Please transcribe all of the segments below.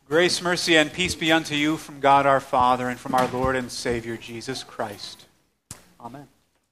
Grace, mercy, and peace be unto you from God our Father and from our Lord and Savior Jesus Christ. Amen.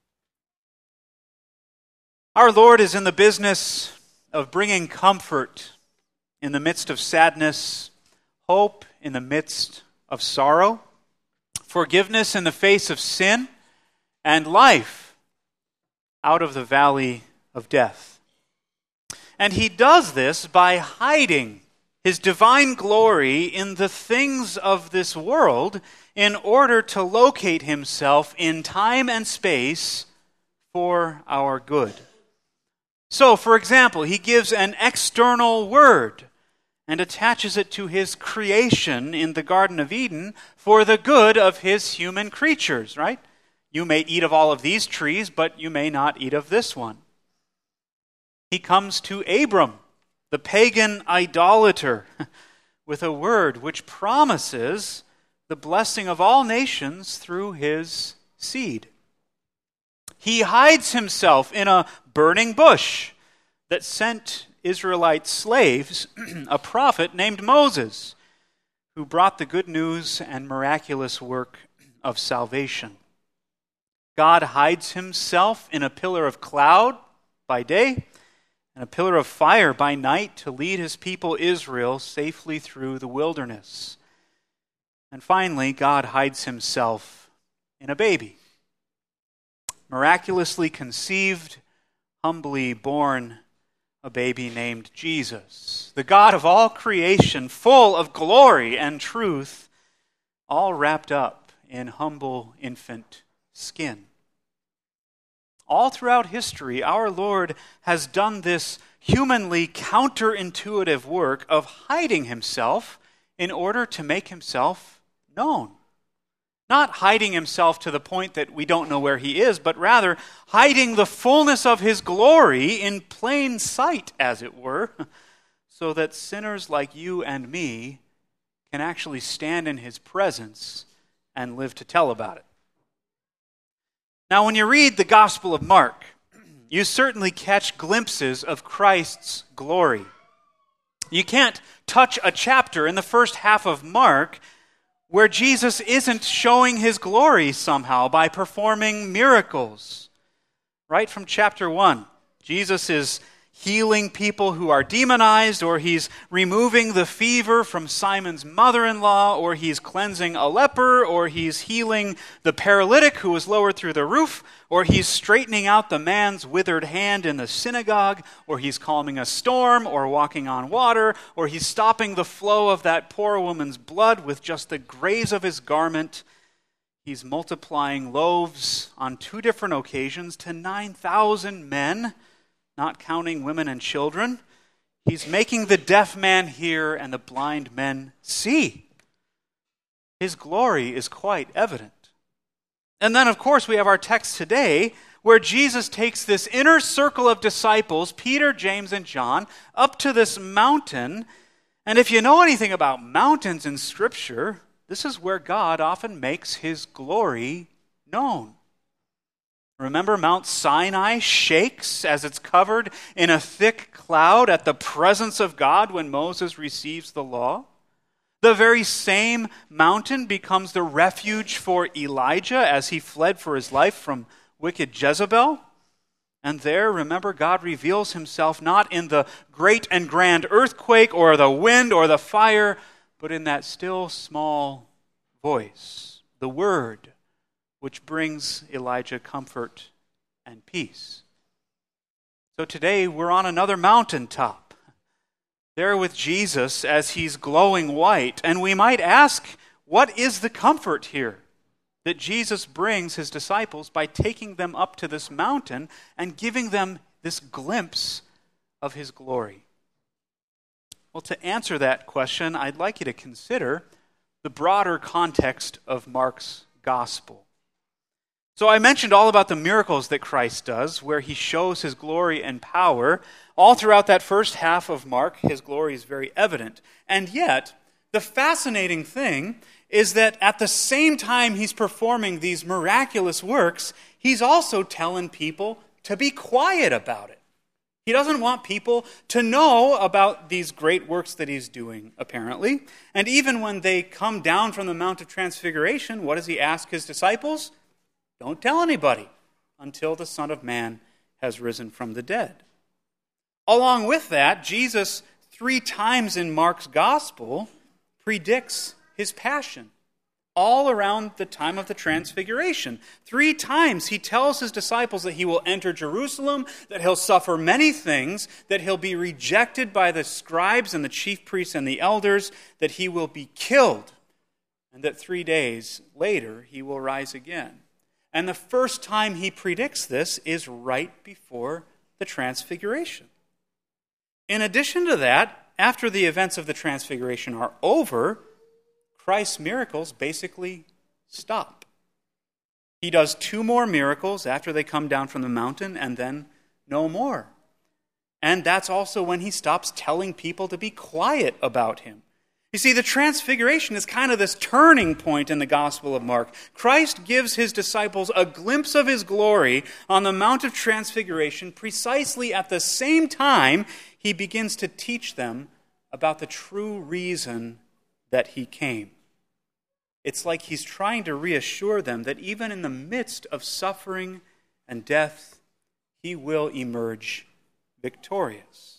Our Lord is in the business of bringing comfort in the midst of sadness, hope in the midst of sorrow, forgiveness in the face of sin, and life out of the valley of death. And He does this by hiding His divine glory in the things of this world in order to locate Himself in time and space for our good. So, for example, He gives an external word and attaches it to His creation in the Garden of Eden for the good of His human creatures, right? You may eat of all of these trees, but you may not eat of this one. He comes to Abram, the pagan idolater, with a word which promises the blessing of all nations through his seed. He hides himself in a burning bush that sent Israelite slaves a prophet named Moses, who brought the good news and miraculous work of salvation. God hides Himself in a pillar of cloud by day and a pillar of fire by night to lead His people Israel safely through the wilderness. And finally, God hides Himself in a baby. Miraculously conceived, humbly born, a baby named Jesus, the God of all creation, full of glory and truth, all wrapped up in humble infant skin. All throughout history, our Lord has done this humanly counterintuitive work of hiding Himself in order to make Himself known. Not hiding Himself to the point that we don't know where He is, but rather hiding the fullness of His glory in plain sight, as it were, so that sinners like you and me can actually stand in His presence and live to tell about it. Now, when you read the Gospel of Mark, you certainly catch glimpses of Christ's glory. You can't touch a chapter in the first half of Mark where Jesus isn't showing His glory somehow by performing miracles. Right from chapter 1, Jesus is healing people who are demonized, or He's removing the fever from Simon's mother-in-law, or He's cleansing a leper, or He's healing the paralytic who was lowered through the roof, or He's straightening out the man's withered hand in the synagogue, or He's calming a storm, or walking on water, or He's stopping the flow of that poor woman's blood with just the graze of His garment. He's multiplying loaves on 2 different occasions to 9,000 men, not counting women and children. He's making the deaf man hear and the blind men see. His glory is quite evident. And then, of course, we have our text today where Jesus takes this inner circle of disciples, Peter, James, and John, up to this mountain. And if you know anything about mountains in Scripture, this is where God often makes His glory known. Remember, Mount Sinai shakes as it's covered in a thick cloud at the presence of God when Moses receives the law. The very same mountain becomes the refuge for Elijah as he fled for his life from wicked Jezebel. And there, remember, God reveals Himself not in the great and grand earthquake or the wind or the fire, but in that still small voice, the Word, which brings Elijah comfort and peace. So today we're on another mountaintop, there with Jesus as He's glowing white. And we might ask, what is the comfort here that Jesus brings His disciples by taking them up to this mountain and giving them this glimpse of His glory? Well, to answer that question, I'd like you to consider the broader context of Mark's gospel. So I mentioned all about the miracles that Christ does, where He shows His glory and power. All throughout that first half of Mark, His glory is very evident. And yet, the fascinating thing is that at the same time He's performing these miraculous works, He's also telling people to be quiet about it. He doesn't want people to know about these great works that he's doing, apparently. And even when they come down from the Mount of Transfiguration, what does he ask his disciples? Don't tell anybody until the Son of Man has risen from the dead. Along with that, Jesus 3 times in Mark's gospel predicts his passion, all around the time of the Transfiguration. 3 times he tells his disciples that he will enter Jerusalem, that he'll suffer many things, that he'll be rejected by the scribes and the chief priests and the elders, that he will be killed, and that 3 days later he will rise again. And the first time he predicts this is right before the Transfiguration. In addition to that, after the events of the Transfiguration are over, Christ's miracles basically stop. He does 2 more miracles after they come down from the mountain, and then no more. And that's also when he stops telling people to be quiet about him. You see, the Transfiguration is kind of this turning point in the Gospel of Mark. Christ gives his disciples a glimpse of his glory on the Mount of Transfiguration precisely at the same time he begins to teach them about the true reason that he came. It's like he's trying to reassure them that even in the midst of suffering and death, he will emerge victorious.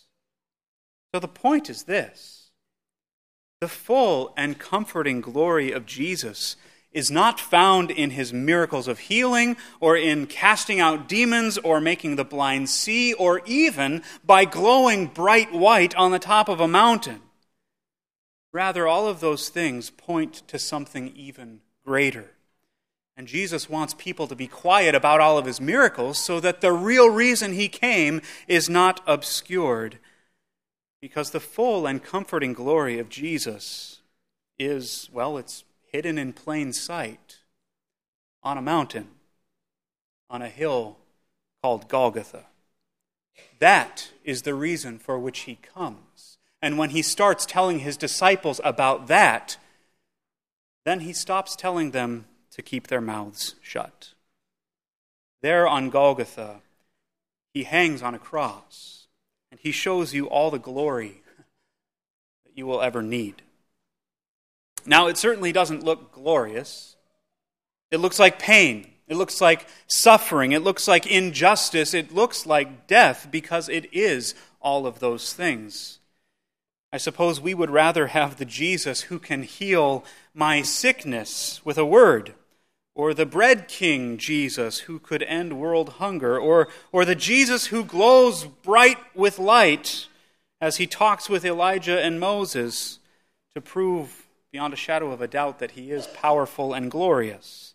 So the point is this: the full and comforting glory of Jesus is not found in his miracles of healing, or in casting out demons, or making the blind see, or even by glowing bright white on the top of a mountain. Rather, all of those things point to something even greater. And Jesus wants people to be quiet about all of his miracles so that the real reason he came is not obscured. Because the full and comforting glory of Jesus is, well, it's hidden in plain sight on a mountain, on a hill called Golgotha. That is the reason for which he comes. And when he starts telling his disciples about that, then he stops telling them to keep their mouths shut. There on Golgotha, he hangs on a cross, and he shows you all the glory that you will ever need. Now, it certainly doesn't look glorious. It looks like pain. It looks like suffering. It looks like injustice. It looks like death, because it is all of those things. I suppose we would rather have the Jesus who can heal my sickness with a word, or the bread king Jesus who could end world hunger, or the Jesus who glows bright with light as he talks with Elijah and Moses to prove beyond a shadow of a doubt that he is powerful and glorious.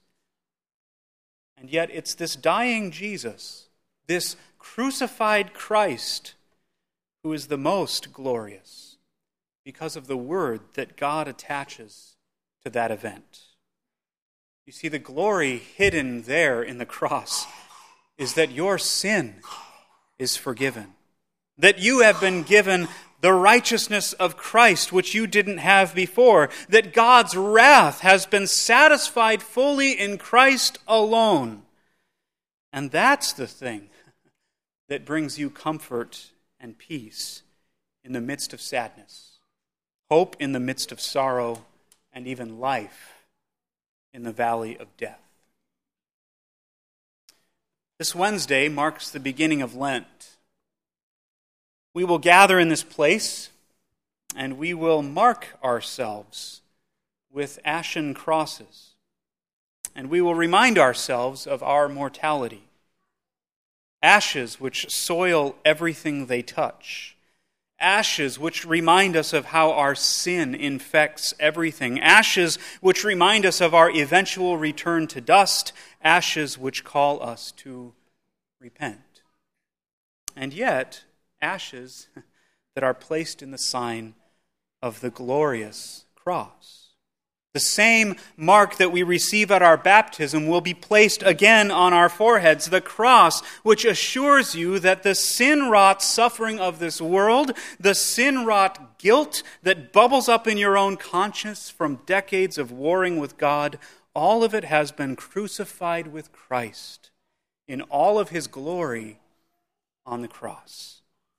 And yet it's this dying Jesus, this crucified Christ, who is the most glorious, because of the word that God attaches to that event. You see, the glory hidden there in the cross is that your sin is forgiven, that you have been given the righteousness of Christ, which you didn't have before, that God's wrath has been satisfied fully in Christ alone. And that's the thing that brings you comfort and peace in the midst of sadness, hope in the midst of sorrow, and even life in the valley of death. This Wednesday marks the beginning of Lent. We will gather in this place, and we will mark ourselves with ashen crosses, and we will remind ourselves of our mortality. Ashes which soil everything they touch. Ashes which remind us of how our sin infects everything. Ashes which remind us of our eventual return to dust. Ashes which call us to repent. And yet, ashes that are placed in the sign of the glorious cross. The same mark that we receive at our baptism will be placed again on our foreheads, the cross, which assures you that the sin-wrought suffering of this world, the sin-wrought guilt that bubbles up in your own conscience from decades of warring with God, all of it has been crucified with Christ in all of his glory on the cross.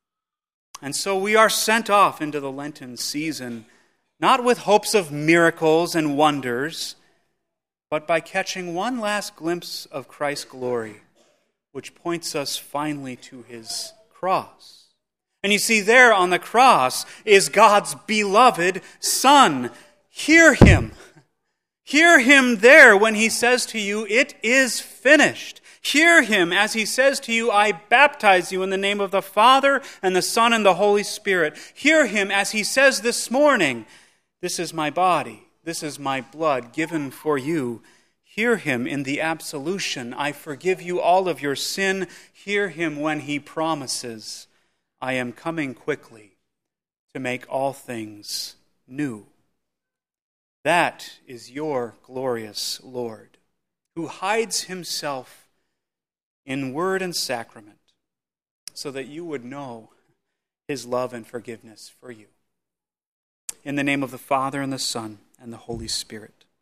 And so we are sent off into the Lenten season, not with hopes of miracles and wonders, but by catching one last glimpse of Christ's glory, which points us finally to his cross. And you see, there on the cross is God's beloved Son. Hear him. Hear him there when he says to you, "It is finished." Hear him as he says to you, "I baptize you in the name of the Father and the Son and the Holy Spirit." Hear him as he says this morning, "This is my body, this is my blood given for you." Hear him in the absolution, "I forgive you all of your sin." Hear him when he promises, "I am coming quickly to make all things new." That is your glorious Lord, who hides himself in word and sacrament, so that you would know his love and forgiveness for you. In the name of the Father, and the Son, and the Holy Spirit.